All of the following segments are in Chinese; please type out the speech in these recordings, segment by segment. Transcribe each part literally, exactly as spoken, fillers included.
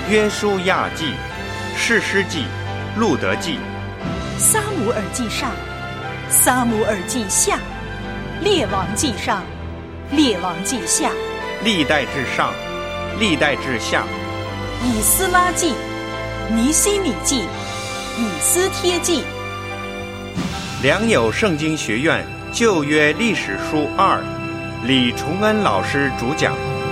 约书亚记、士师记、路得记、 撒母耳记上、撒母耳记下、列王记上、列王记下、 历代志上、历代志下、 以斯拉记、尼希米记、以斯帖记。 良友圣经学院旧约历史书二，李崇恩老师主讲。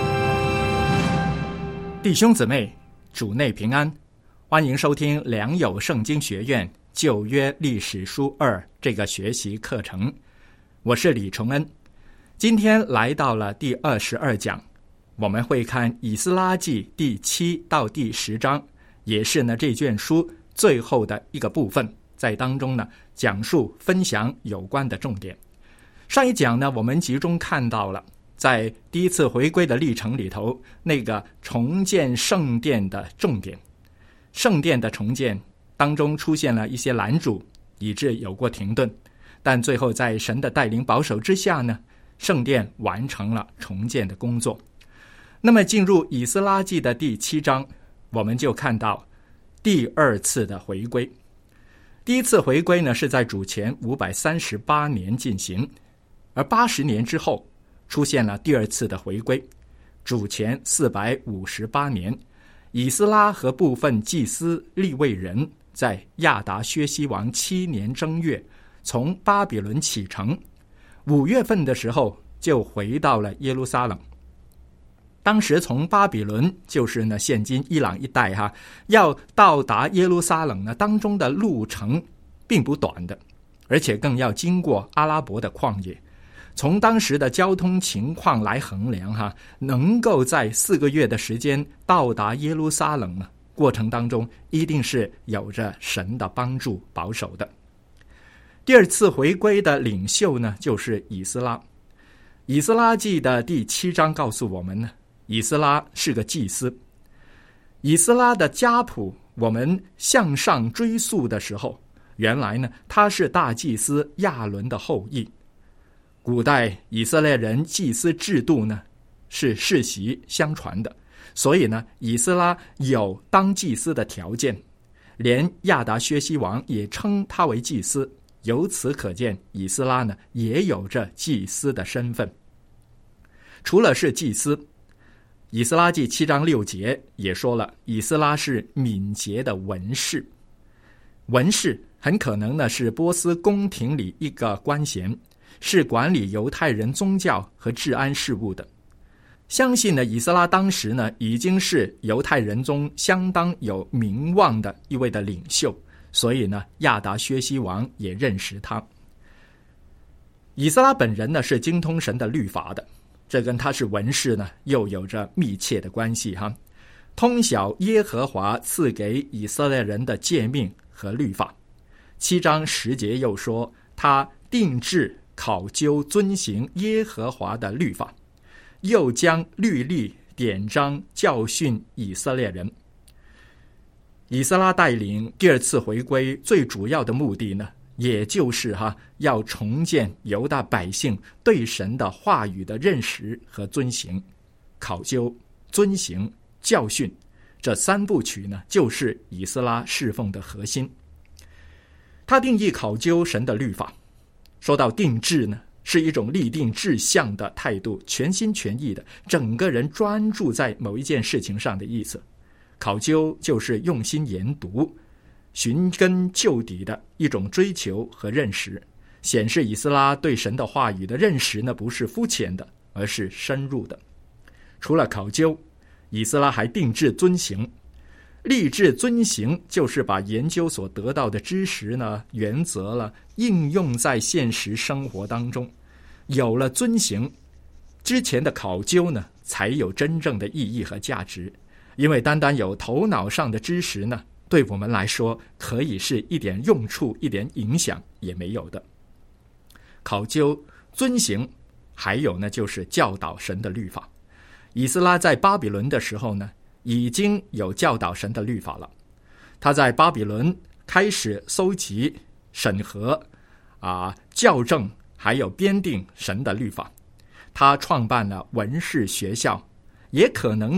弟兄姊妹，主内平安，欢迎收听良友圣经学院旧约历史书二这个学习课程。我是李崇恩，今天来到了第二十二讲，我们会看以斯拉记第七到第十章，也是呢这卷书最后的一个部分，在当中呢讲述分享有关的重点。上一讲呢，我们集中看到了在第一次回归的历程里头，那个重建圣殿的重点。圣殿的重建当中出现了一些拦阻，以致有过停顿，但最后在神的带领保守之下呢，圣殿完成了重建的工作。那么进入以斯拉记的第七章，我们就看到第二次的回归。第一次回归呢，是在主前五百三十八年进行，而八十年之后出现了第二次的回归。主前四百五十八年，以斯拉和部分祭司利未人在亚达薛西王七年正月从巴比伦启程，五月份的时候就回到了耶路撒冷。当时从巴比伦，就是呢现今伊朗一带哈，要到达耶路撒冷呢，当中的路程并不短的，而且更要经过阿拉伯的旷野。从当时的交通情况来衡量哈，能够在四个月的时间到达耶路撒冷呢，过程当中一定是有着神的帮助保守的。第二次回归的领袖呢，就是以斯拉。以斯拉记的第七章告诉我们呢，以斯拉是个祭司。以斯拉的家谱我们向上追溯的时候，原来呢他是大祭司亚伦的后裔。古代以色列人祭司制度呢是世袭相传的，所以呢以斯拉有当祭司的条件，连亚达薛西王也称他为祭司。由此可见，以斯拉呢也有着祭司的身份。除了是祭司，以斯拉记七章六节也说了，以斯拉是敏捷的文士。文士很可能呢是波斯宫廷里一个官衔，是管理犹太人宗教和治安事务的。相信呢以斯拉当时呢已经是犹太人中相当有名望的一位的领袖，所以呢亚达薛西王也认识他。以斯拉本人呢是精通神的律法的，这跟他是文士呢又有着密切的关系哈。通晓耶和华赐给以色列人的诫命和律法。七章十节又说，他定志考究遵行耶和华的律法，又将律例典章教训以色列人。以斯拉带领第二次回归最主要的目的呢，也就是哈要重建犹大百姓对神的话语的认识和遵行。考究、遵行、教训，这三部曲呢，就是以斯拉侍奉的核心。他定义考究神的律法。说到定志呢，是一种立定志向的态度，全心全意的，整个人专注在某一件事情上的意思。考究就是用心研读，寻根究底的一种追求和认识，显示以斯拉对神的话语的认识呢，不是肤浅的，而是深入的。除了考究，以斯拉还定志遵行。立志遵行就是把研究所得到的知识呢、原则了，应用在现实生活当中。有了遵行，之前的考究呢，才有真正的意义和价值。因为单单有头脑上的知识呢，对我们来说可以是一点用处、一点影响也没有的。考究、遵行，还有呢就是教导神的律法。以斯拉在巴比伦的时候呢，已经有教导神的律法了。他在巴比伦开始搜集、审核、啊校正，还有编定神的律法。他创办了文士学校，也可能呢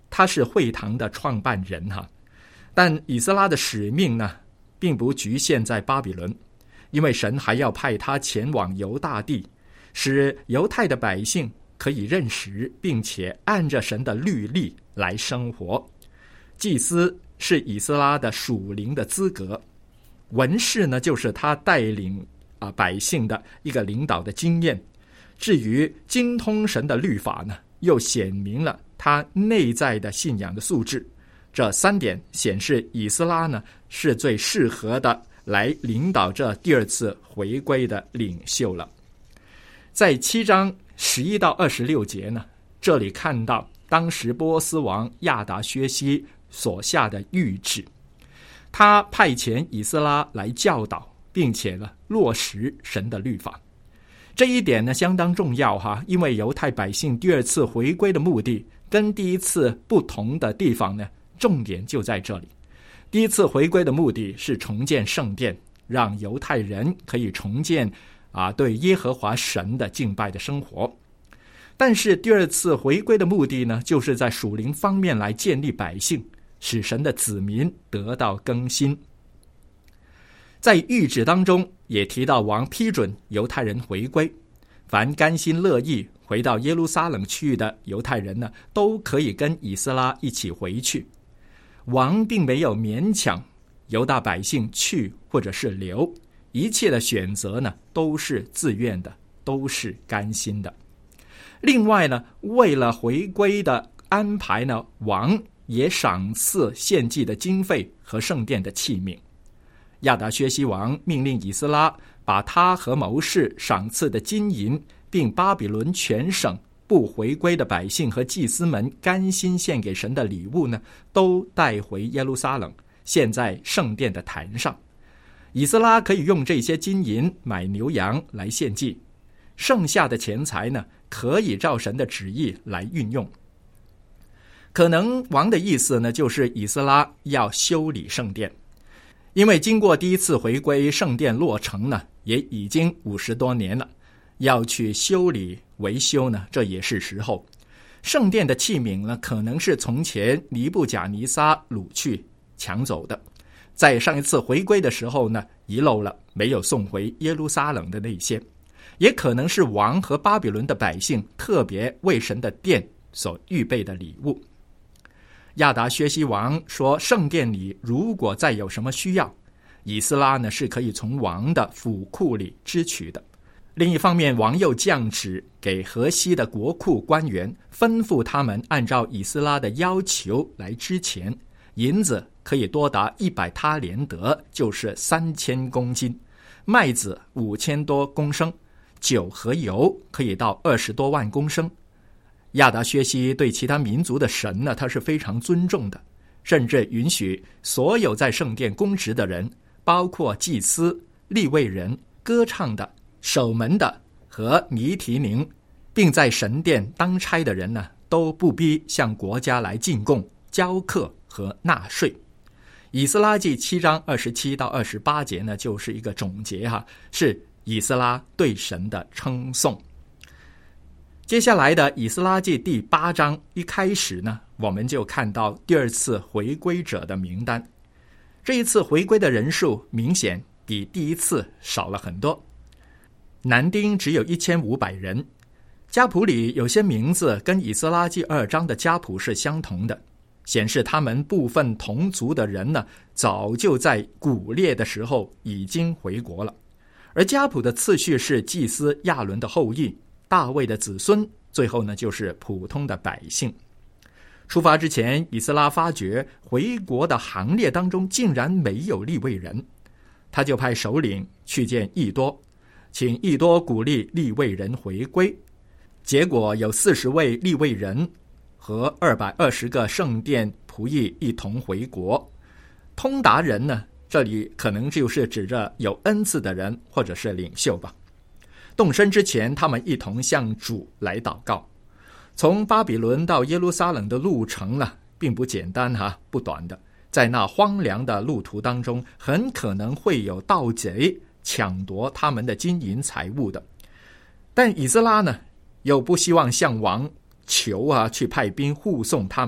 他是会堂的创办人哈。但以斯拉的使命呢，并不局限在巴比伦，因为神还要派他前往犹大地，使犹太的百姓可以认识并且按着神的律例来生活。祭司是以斯拉的属灵的资格，文士呢就是他带领啊百姓的一个领导的经验。至于精通神的律法呢，又显明了他内在的信仰的素质。这三点显示以斯拉呢是最适合的来领导这第二次回归的领袖了。在七章十一到二十六节呢，这里看到当时波斯王亚达薛西所下的谕旨，他派遣以斯拉来教导，并且呢落实神的律法。这一点呢相当重要哈，因为犹太百姓第二次回归的目的跟第一次不同的地方呢，重点就在这里。第一次回归的目的是重建圣殿，让犹太人可以重建啊对耶和华神的敬拜的生活。但是第二次回归的目的呢，就是在属灵方面来建立百姓，使神的子民得到更新。在谕旨当中也提到王批准犹太人回归，凡甘心乐意回到耶路撒冷去的犹太人呢，都可以跟以斯拉一起回去。王并没有勉强犹大百姓去或者是留，一切的选择呢都是自愿的，都是甘心的。另外呢，为了回归的安排呢，王也赏赐献祭的经费和圣殿的器皿。亚达薛西王命令以斯拉把他和谋士赏赐的金银，并巴比伦全省不回归的百姓和祭司们甘心献给神的礼物呢，都带回耶路撒冷，献在圣殿的坛上。以斯拉可以用这些金银买牛羊来献祭，剩下的钱财呢，可以照神的旨意来运用。可能王的意思呢，就是以斯拉要修理圣殿，因为经过第一次回归，圣殿落成呢，也已经五十多年了，要去修理维修呢，这也是时候。圣殿的器皿呢，可能是从前尼布甲尼撒掳去抢走的，在上一次回归的时候呢，遗漏了，没有送回耶路撒冷的那些。也可能是王和巴比伦的百姓特别为神的殿所预备的礼物。亚达薛西王说，圣殿里如果再有什么需要，以斯拉呢是可以从王的府库里支取的。另一方面，王又降旨给河西的国库官员，吩咐他们按照以斯拉的要求来支钱，银子可以多达一百他连得，就是三千公斤；麦子五千多公升；酒和油可以到二十多万公升。亚达薛西对其他民族的神呢，他是非常尊重的，甚至允许所有在圣殿供职的人，包括祭司、利未人、歌唱的、守门的和尼提宁，并在神殿当差的人呢，都不必向国家来进贡、交课和纳税。以斯拉记七章二十七到二十八节呢，就是一个总结哈，是以斯拉对神的称颂。接下来的以斯拉记第八章一开始呢，我们就看到第二次回归者的名单。这一次回归的人数明显比第一次少了很多。男丁只有一千五百人，家谱里有些名字跟以斯拉记二章的家谱是相同的，显示他们部分同族的人呢，早就在古列的时候已经回国了。而家谱的次序是祭司亚伦的后裔、大卫的子孙，最后呢就是普通的百姓。出发之前，以斯拉发觉回国的行列当中竟然没有利未人，他就派首领去见益多，请益多鼓励利未人回归。结果有四十位利未人和二百二十个圣殿仆役一同回国。通达人呢，这里可能就是指着有恩赐的人或者是领袖吧。动身之前，他们一同向主来祷告。从巴比伦到耶路撒冷的路程呢，并不简单哈，不短的。在那荒凉的路途当中，很可能会有盗贼抢夺他们的金银财物的。但以斯拉呢，又不希望向王求啊，去派兵护送他们，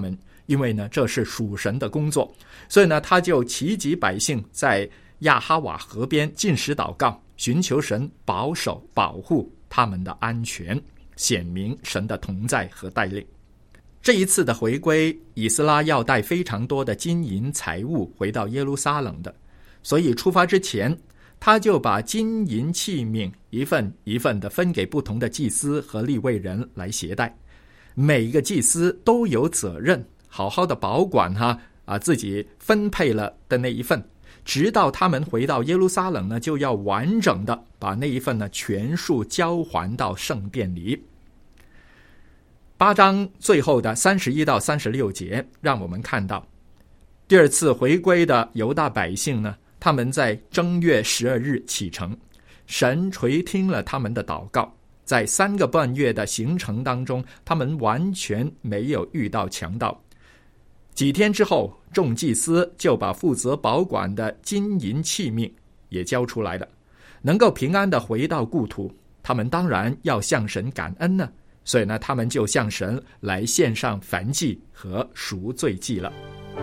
因为呢这是属神的工作，所以呢他就齐集百姓在亚哈瓦河边禁食祷告，寻求神保守保护他们的安全，显明神的同在和带领。这一次的回归，以斯拉要带非常多的金银财物回到耶路撒冷的，所以出发之前他就把金银器皿一份一份的分给不同的祭司和利未人来携带，每一个祭司都有责任好好的保管哈啊自己分配了的那一份，直到他们回到耶路撒冷呢，就要完整的把那一份呢全数交还到圣殿里。八章最后的三十一到三十六节，让我们看到第二次回归的犹大百姓呢，他们在正月十二日启程，神垂听了他们的祷告，在三个半月的行程当中，他们完全没有遇到强盗。几天之后，众祭司就把负责保管的金银器皿也交出来了，能够平安的回到故土，他们当然要向神感恩呢，所以呢，他们就向神来献上燔祭和赎罪祭了。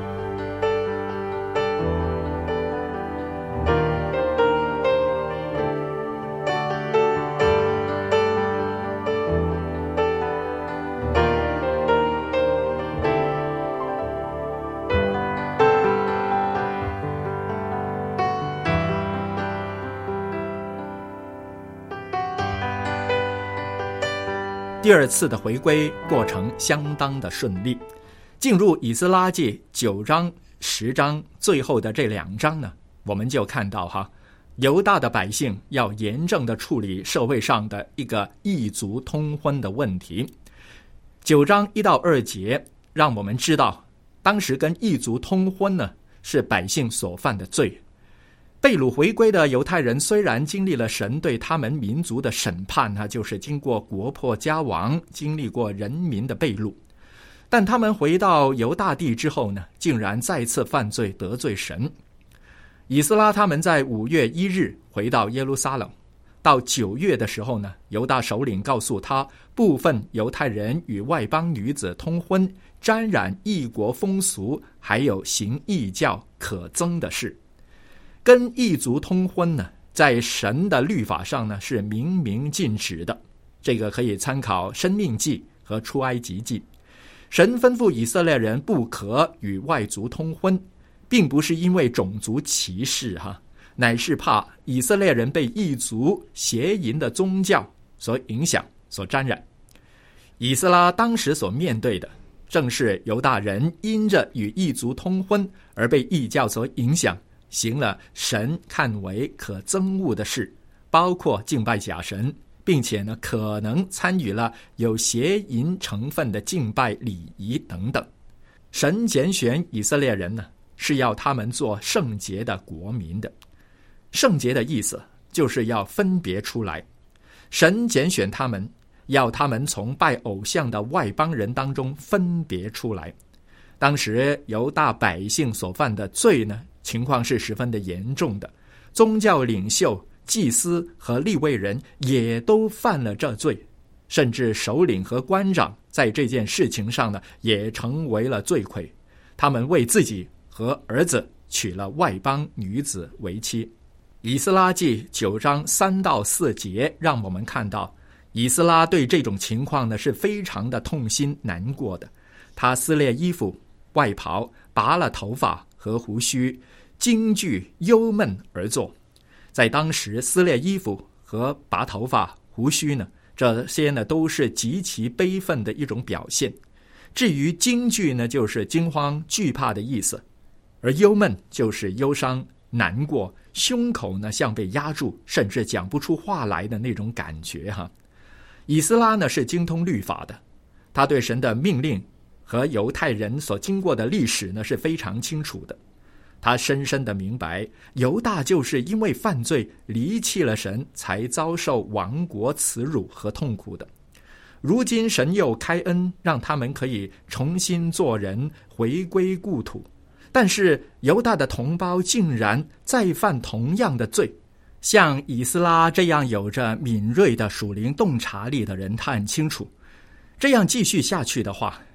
第二次的回归过程相当的顺利，进入以斯拉记九章十章最后的这两章呢，我们就看到哈，犹大的百姓要严正的处理社会上的一个异族通婚的问题。九章一到二节让我们知道，当时跟异族通婚呢是百姓所犯的罪。被掳回归的犹太人虽然经历了神对他们民族的审判，就是经过国破家亡，经历过人民的被掳，但他们回到犹大地之后呢，竟然再次犯罪得罪神。以斯拉他们在五月一日回到耶路撒冷，到九月的时候呢，犹大首领告诉他，部分犹太人与外邦女子通婚，沾染异国风俗，还有行异教可憎的事。跟异族通婚呢，在神的律法上呢是明明禁止的，这个可以参考申命记和出埃及记。神吩咐以色列人不可与外族通婚，并不是因为种族歧视哈，乃是怕以色列人被异族邪淫的宗教所影响所沾染。以斯拉当时所面对的正是犹大人因着与异族通婚而被异教所影响，行了神看为可憎恶的事，包括敬拜假神，并且呢可能参与了有邪淫成分的敬拜礼仪等等。神拣选以色列人呢，是要他们做圣洁的国民的。圣洁的意思就是要分别出来，神拣选他们，要他们从拜偶像的外邦人当中分别出来。当时犹大百姓所犯的罪呢，情况是十分的严重的，宗教领袖、祭司和利未人也都犯了这罪，甚至首领和官长在这件事情上呢，也成为了罪魁。他们为自己和儿子娶了外邦女子为妻。以斯拉记九章三到四节让我们看到，以斯拉对这种情况呢是非常的痛心难过的。他撕裂衣服、外袍，拔了头发和胡须，惊惧忧闷而坐。在当时，撕裂衣服和拔头发、胡须呢，这些呢都是极其悲愤的一种表现。至于惊惧呢，就是惊慌惧怕的意思，而忧闷就是忧伤难过，胸口呢像被压住，甚至讲不出话来的那种感觉哈。以斯拉呢是精通律法的，他对神的命令和犹太人所经过的历史呢是非常清楚的。他深深的明白，犹大就是因为犯罪离弃了神，才遭受亡国耻辱和痛苦的。如今神又开恩，让他们可以重新做人，回归故土。但是犹大的同胞竟然再犯同样的罪。像以斯拉这样有着敏锐的属灵洞察力的人，他很清楚，这样继续下去的话，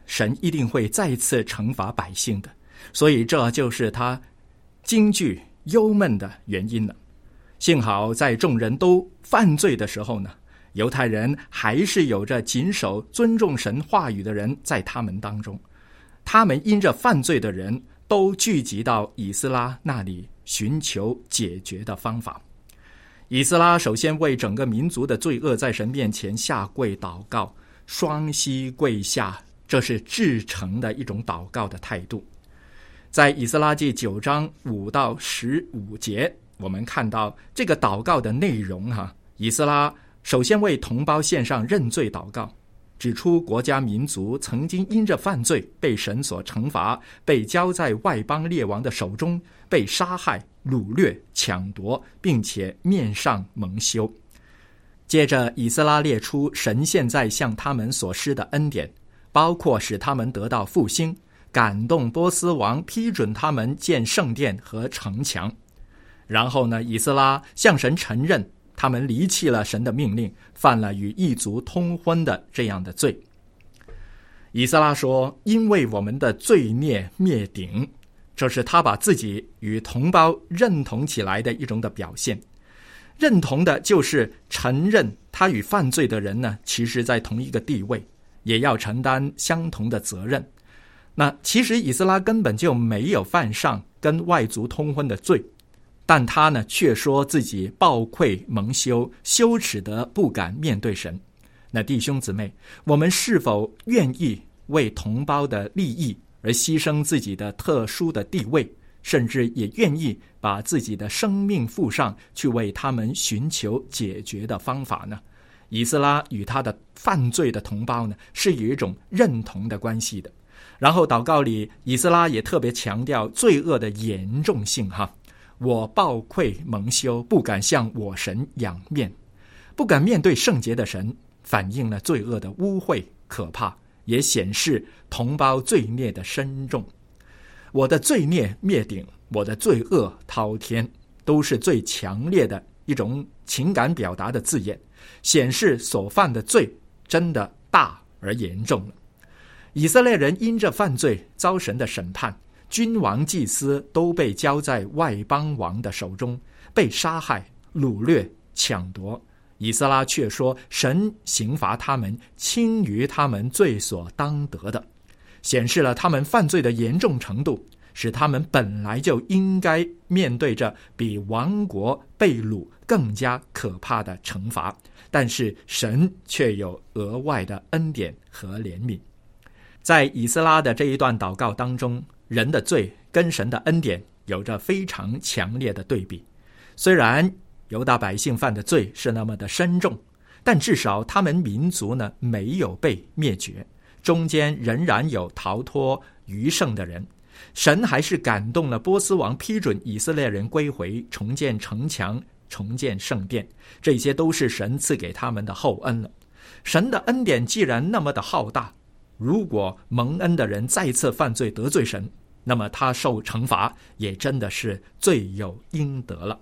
神一定会再次惩罚百姓的，所以这就是他惊惧忧闷的原因了。幸好在众人都犯罪的时候呢，犹太人还是有着谨守尊重神话语的人在他们当中，他们因着犯罪的人都聚集到以斯拉那里寻求解决的方法。以斯拉首先为整个民族的罪恶在神面前下跪祷告，双膝跪下，这是至诚的一种祷告的态度。在以斯拉记九章五到十五节，我们看到这个祷告的内容哈、啊。以斯拉首先为同胞献上认罪祷告，指出国家民族曾经因着犯罪被神所惩罚，被交在外邦列王的手中，被杀害、掳掠、抢夺，并且面上蒙羞。接着以斯拉列出神现在向他们所施的恩典，包括使他们得到复兴，感动波斯王批准他们建圣殿和城墙。然后呢，以斯拉向神承认他们离弃了神的命令，犯了与异族通婚的这样的罪。以斯拉说，因为我们的罪孽灭顶，这是他把自己与同胞认同起来的一种的表现。认同的就是承认他与犯罪的人呢，其实在同一个地位，也要承担相同的责任。那其实以斯拉根本就没有犯上跟外族通婚的罪，但他呢却说自己抱愧蒙羞，羞耻得不敢面对神。那弟兄姊妹，我们是否愿意为同胞的利益而牺牲自己的特殊的地位，甚至也愿意把自己的生命付上，去为他们寻求解决的方法呢？以斯拉与他的犯罪的同胞呢，是有一种认同的关系的。然后祷告里，以斯拉也特别强调罪恶的严重性哈。我抱愧蒙羞，不敢向我神仰面，不敢面对圣洁的神，反映了罪恶的污秽可怕，也显示同胞罪孽的深重。我的罪孽灭顶，我的罪恶滔天，都是最强烈的一种情感表达的字眼，显示所犯的罪真的大而严重了。以色列人因着犯罪遭神的审判，君王祭司都被交在外邦王的手中，被杀害、掳掠、抢夺。以斯拉却说，神刑罚他们轻于他们罪所当得的，显示了他们犯罪的严重程度，使他们本来就应该面对着比亡国被掳更加可怕的惩罚，但是神却有额外的恩典和怜悯。在以斯拉的这一段祷告当中，人的罪跟神的恩典有着非常强烈的对比。虽然犹大百姓犯的罪是那么的深重，但至少他们民族呢没有被灭绝，中间仍然有逃脱余剩的人。神还是感动了波斯王，批准以色列人归回，重建城墙，重建圣殿，这些都是神赐给他们的厚恩了。神的恩典既然那么的浩大，如果蒙恩的人再次犯罪得罪神，那么他受惩罚也真的是罪有应得了。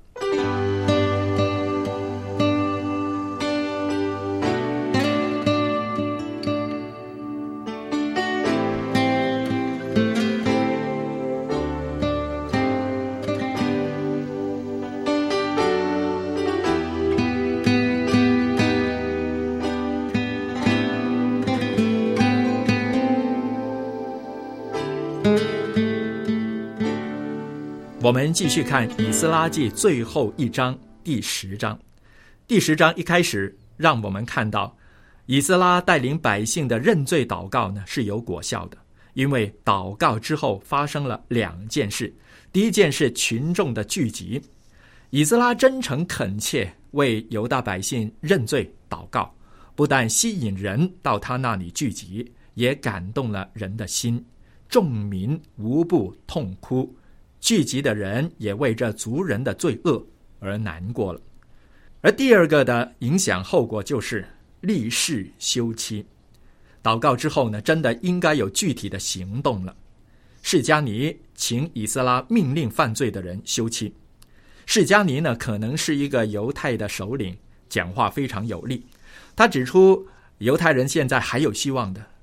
我们继续看以斯拉记最后一章，第十章。第十章一开始让我们看到以斯拉带领百姓的认罪祷告呢是有果效的，因为祷告之后发生了两件事。第一件是群众的聚集，以斯拉真诚恳切为犹大百姓认罪祷告，不但吸引人到他那里聚集，也感动了人的心，众民无不痛哭，聚集的人也为这族人的罪恶而难过了。而第二个的影响后果就是立誓休妻。祷告之后呢，真的应该有具体的行动了。示迦尼请以斯拉命令犯罪的人休妻。示迦尼呢，可能是一个犹太的首领，讲话非常有力。他指出犹太人现在还有希望的，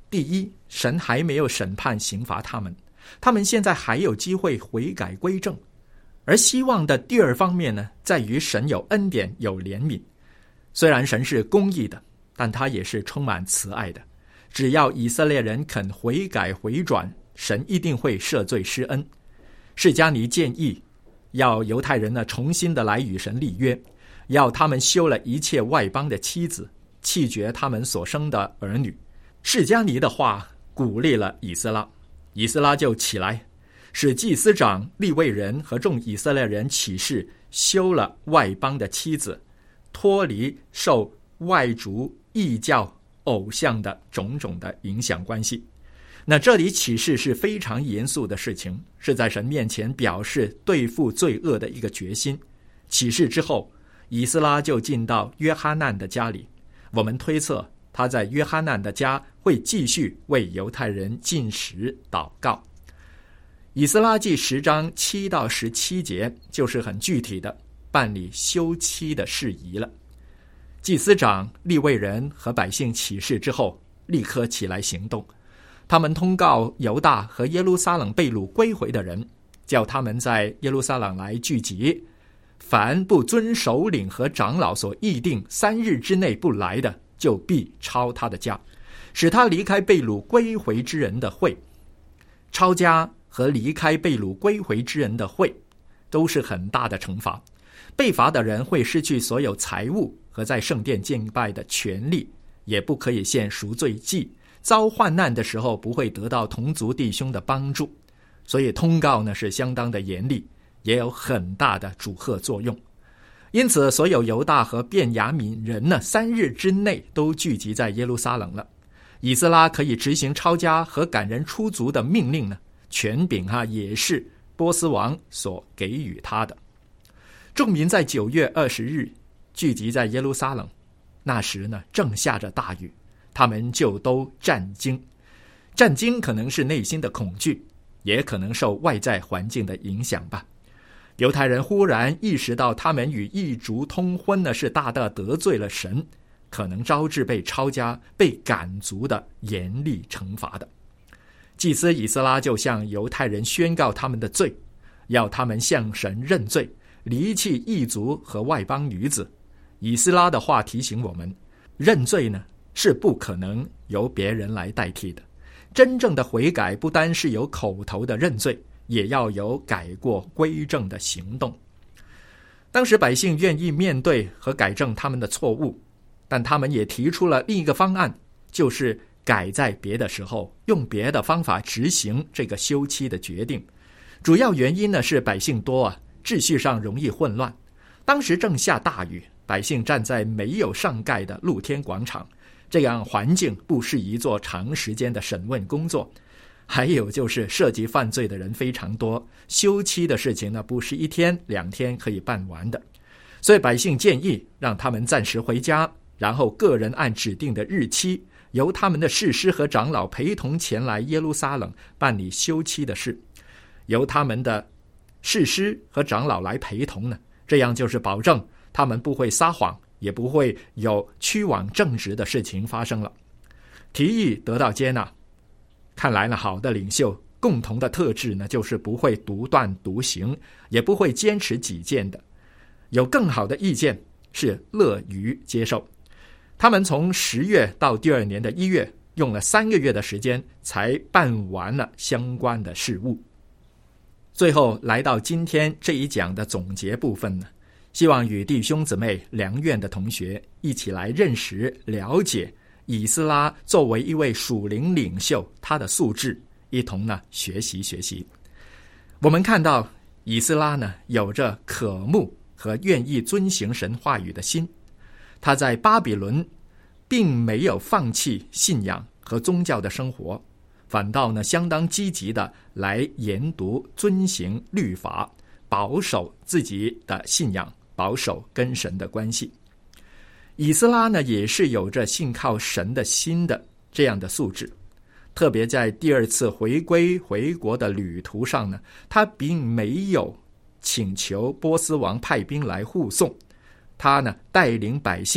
第一，神还没有审判刑罚他们，他们现在还有机会悔改归正。而希望的第二方面呢，在于神有恩典有怜悯。虽然神是公义的，但他也是充满慈爱的。只要以色列人肯悔改回转，神一定会赦罪施恩。释迦尼建议要犹太人呢重新的来与神立约，要他们休了一切外邦的妻子，弃绝他们所生的儿女。释迦尼的话鼓励了以斯拉，以斯拉就起来，使祭司长、利未人和众以色列人起誓，休了外邦的妻子，脱离受外族异教偶像的种种的影响关系。那这里起誓是非常严肃的事情，是在神面前表示对付罪恶的一个决心。起誓之后，以斯拉就进到约哈难的家里，我们推测他在约哈难的家会继续为犹太人禁食祷告。以斯拉记十章七到十七节就是很具体的办理休妻的事宜了。祭司长、利未人和百姓起誓之后，立刻起来行动。他们通告犹大和耶路撒冷被掳归回的人，叫他们在耶路撒冷来聚集，凡不遵首领和长老所议定三日之内不来的，就必抄他的家，使他离开被掳归回之人的会。抄家和离开被掳归回之人的会都是很大的惩罚，被罚的人会失去所有财物和在圣殿敬拜的权利，也不可以献赎罪祭，遭患难的时候不会得到同族弟兄的帮助。所以通告呢是相当的严厉，也有很大的阻吓作用。因此所有犹大和便雅悯人呢，三日之内都聚集在耶路撒冷了。以斯拉可以执行抄家和赶人出族的命令呢，权柄哈也是波斯王所给予他的。众民在九月二十日聚集在耶路撒冷，那时呢正下着大雨，他们就都战惊。战惊可能是内心的恐惧，也可能受外在环境的影响吧。犹太人忽然意识到他们与异族通婚呢是大大得罪了神，可能招致被抄家、被赶族的严厉惩罚的。祭司以斯拉就向犹太人宣告他们的罪，要他们向神认罪，离弃异族和外邦女子。以斯拉的话提醒我们，认罪呢是不可能由别人来代替的。真正的悔改不单是有口头的认罪，也要有改过归正的行动。当时百姓愿意面对和改正他们的错误，但他们也提出了另一个方案，就是改在别的时候，用别的方法执行这个休妻的决定。主要原因呢是百姓多啊，秩序上容易混乱。当时正下大雨，百姓站在没有上盖的露天广场，这样环境不适宜做长时间的审问工作。还有就是涉及犯罪的人非常多，休妻的事情呢不是一天两天可以办完的。所以百姓建议让他们暂时回家，然后个人按指定的日期，由他们的士师和长老陪同前来耶路撒冷办理休妻的事。由他们的士师和长老来陪同呢，这样就是保证他们不会撒谎，也不会有屈枉正直的事情发生了。提议得到接纳。看来呢，好的领袖共同的特质呢，就是不会独断独行，也不会坚持己见的。有更好的意见是乐于接受。他们从十月到第二年的一月，用了三个月的时间才办完了相关的事务。最后来到今天这一讲的总结部分呢，希望与弟兄姊妹良院的同学一起来认识了解以斯拉作为一位属灵领袖他的素质，一同呢学习学习。我们看到以斯拉呢有着渴慕和愿意遵行神话语的心，他在巴比伦并没有放弃信仰和宗教的生活，反倒呢相当积极的来研读遵行律法，保守自己的信仰，保守跟神的关系。以斯拉呢也是有着信靠神的心的这样的素质，特别在第二次回归回国的旅途上呢，他并没有请求波斯王派兵来护送，他呢带领百姓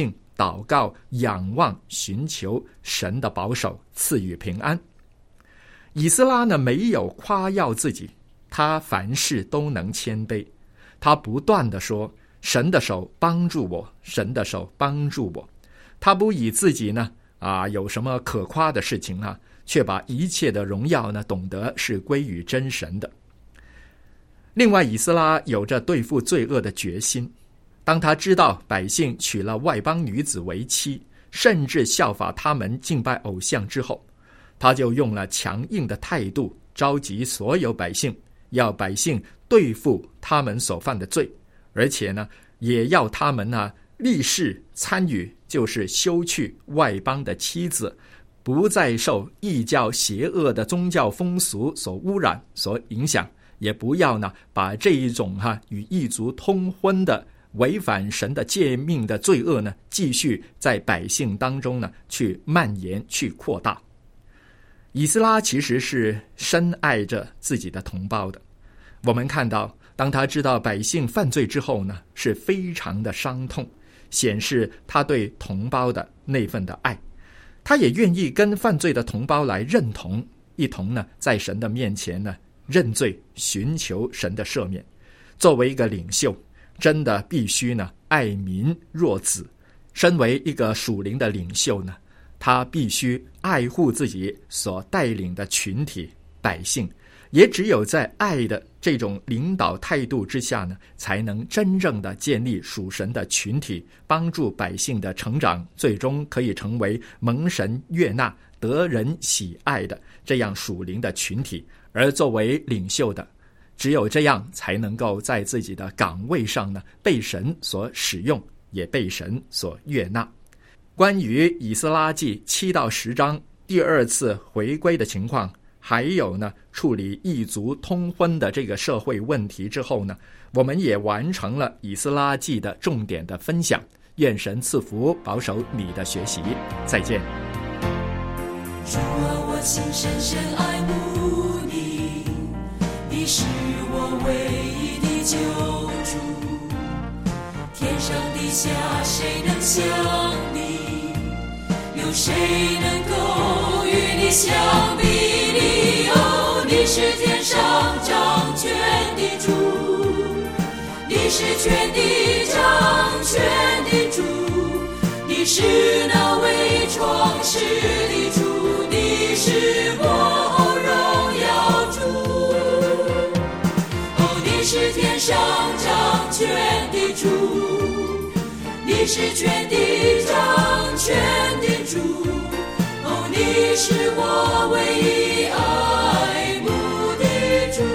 祷告、仰望、寻求神的保守，赐予平安。以斯拉呢，没有夸耀自己，他凡事都能谦卑，他不断地说，神的手帮助我，神的手帮助我。他不以自己呢啊有什么可夸的事情啊，却把一切的荣耀呢懂得是归于真神的。另外，以斯拉有着对付罪恶的决心。当他知道百姓娶了外邦女子为妻，甚至效法他们敬拜偶像之后，他就用了强硬的态度召集所有百姓，要百姓对付他们所犯的罪，而且呢，也要他们呢立誓参与，就是休去外邦的妻子，不再受异教邪恶的宗教风俗所污染、所影响，也不要呢把这一种哈、啊、与异族通婚的违反神的诫命的罪恶呢，继续在百姓当中呢去蔓延、去扩大。以斯拉其实是深爱着自己的同胞的。我们看到，当他知道百姓犯罪之后呢，是非常的伤痛，显示他对同胞的那份的爱。他也愿意跟犯罪的同胞来认同，一同呢在神的面前呢认罪，寻求神的赦免。作为一个领袖，真的必须呢爱民若子。身为一个属灵的领袖呢，他必须爱护自己所带领的群体百姓，也只有在爱的这种领导态度之下呢，才能真正的建立属神的群体，帮助百姓的成长，最终可以成为蒙神悦纳、得人喜爱的这样属灵的群体。而作为领袖的，只有这样才能够在自己的岗位上呢被神所使用，也被神所悦纳。关于以斯拉记七到十章第二次回归的情况，还有呢处理异族通婚的这个社会问题之后呢，我们也完成了以斯拉记的重点的分享。愿神赐福保守你的学习，再见。 主啊，我心深深爱慕你，你是我唯一的救主，天上地下谁能像你，有谁能够与你相比拟？哦，你是天上掌权的主，你是全地掌权的主，你是那为创世的主，你是我荣耀主。哦，你是天上掌权的主，你是全地掌权的主。哦，你是我唯一爱慕的主。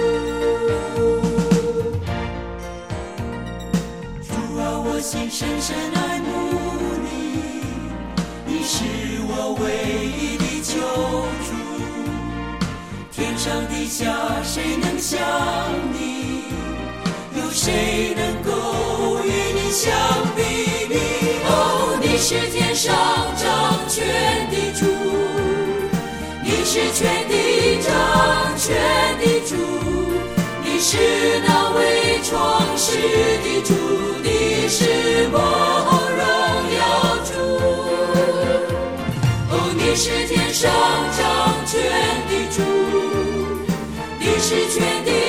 主啊，我心深深爱慕你，你是我唯一的救主，天上地下谁能像你，有谁能够与你相比拟？哦，你是天上掌权的主，你是全地掌权的主，你是那为创世的主，你是我荣耀主。哦，你是天上掌权的主，你是全地